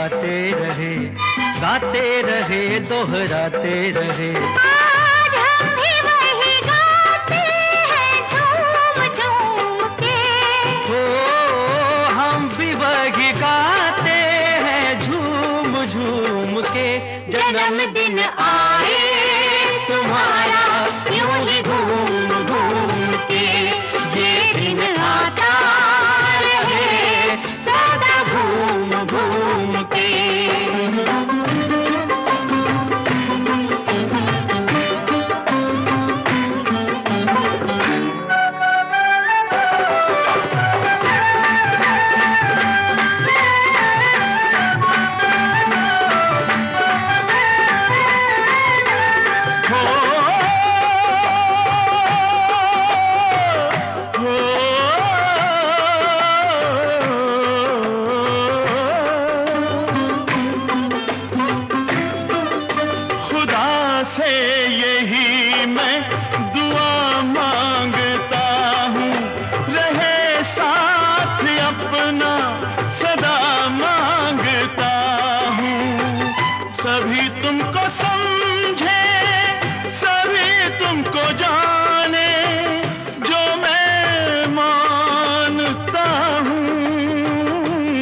गाते रहे दोहराते रहे। आज हम भी वही गाते हैं झूम झूम के। ओ हम भी वही गाते हैं झूम झूम के। जन्मदिन आए तुम्हारा यूं ही घूम घूम के, ये दिन आता रहे सदा घूम घूम के। से यही मैं दुआ मांगता हूँ, रहे साथ अपना सदा मांगता हूँ। सभी तुमको समझे, सभी तुमको जाने, जो मैं मानता हूँ।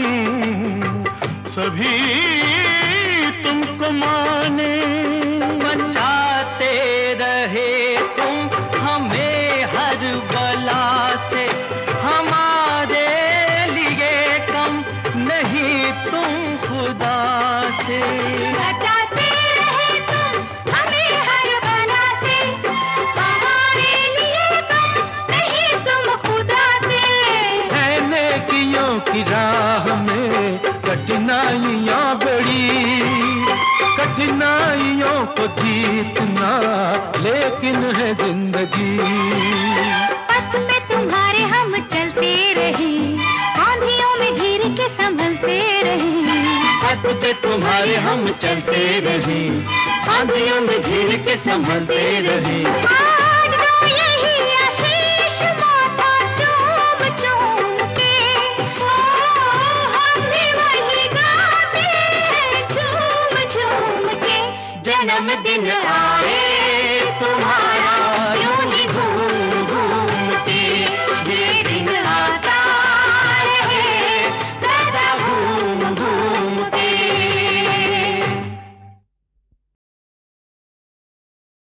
सभी तुमको माने, बचाते रहे तुम हमें हर बला से, हमारे लिए कम नहीं तुम खुदा से। बचाते रहे तुम हमें हर बला से, हमारे लिए कम नहीं तुम खुदा से। है नेकियों की राह में कठिनाइयाँ बड़ी, कठिनाइयों को जीतना लेकिन है जिंदगी। पथ में तुम्हारे हम चलते रहे, आंधियों में घिर के संभलते रहे। पथ पे तुम्हारे हम चलते रहे, आंधियों में घिर के संभलते रहे। आज वो यही आशीष माथा चूम चूम के, ओ हम भी वही गाते हैं झूम झूम के। जन्मदिन आए तुम्हारा